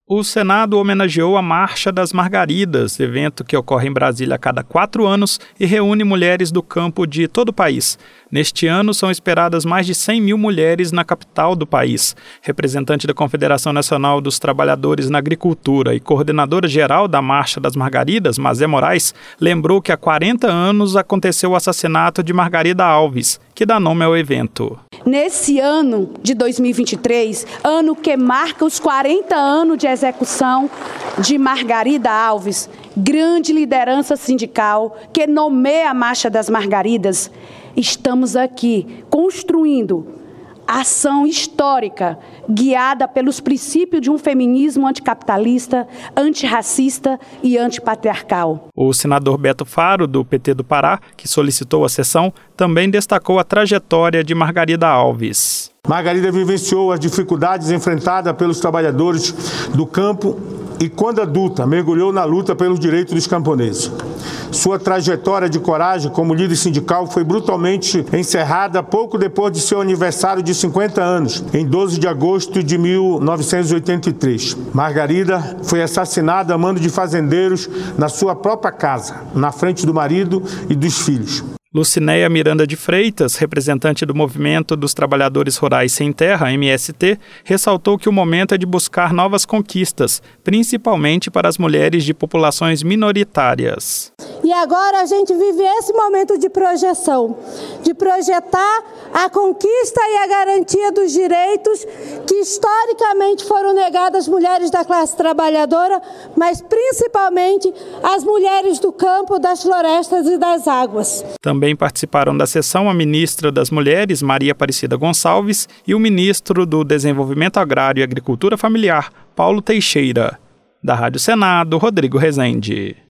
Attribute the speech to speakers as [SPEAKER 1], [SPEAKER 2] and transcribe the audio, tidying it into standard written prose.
[SPEAKER 1] O Senado homenageou a Marcha das Margaridas, evento que ocorre em Brasília a cada 4 anos e reúne mulheres do campo de todo o país. Neste ano, são esperadas mais de 100 mil mulheres na capital do país. Representante da Confederação Nacional dos Trabalhadores na Agricultura e coordenadora geral da Marcha das Margaridas, Mazé Moraes, lembrou que há 40 anos aconteceu o assassinato de Margarida Alves, que dá nome ao evento.
[SPEAKER 2] Nesse ano de 2023, ano que marca os 40 anos de execução de Margarida Alves, grande liderança sindical que nomeia a Marcha das Margaridas, estamos aqui construindo ação histórica guiada pelos princípios de um feminismo anticapitalista, antirracista e antipatriarcal.
[SPEAKER 1] O senador Beto Faro, do PT do Pará, que solicitou a sessão, também destacou a trajetória de Margarida Alves.
[SPEAKER 3] Margarida vivenciou as dificuldades enfrentadas pelos trabalhadores do campo e, quando adulta, mergulhou na luta pelos direitos dos camponeses. Sua trajetória de coragem como líder sindical foi brutalmente encerrada pouco depois de seu aniversário de 50 anos, em 12 de agosto de 1983. Margarida foi assassinada a mando de fazendeiros na sua própria casa, na frente do marido e dos filhos.
[SPEAKER 1] Lucinéia Miranda de Freitas, representante do Movimento dos Trabalhadores Rurais Sem Terra, MST, ressaltou que o momento é de buscar novas conquistas, principalmente para as mulheres de populações minoritárias.
[SPEAKER 4] E agora a gente vive esse momento de projeção, de projetar a conquista e a garantia dos direitos que historicamente foram negados às mulheres da classe trabalhadora, mas principalmente às mulheres do campo, das florestas e das águas.
[SPEAKER 1] Também participaram da sessão a ministra das Mulheres, Maria Aparecida Gonçalves, e o ministro do Desenvolvimento Agrário e Agricultura Familiar, Paulo Teixeira. Da Rádio Senado, Rodrigo Rezende.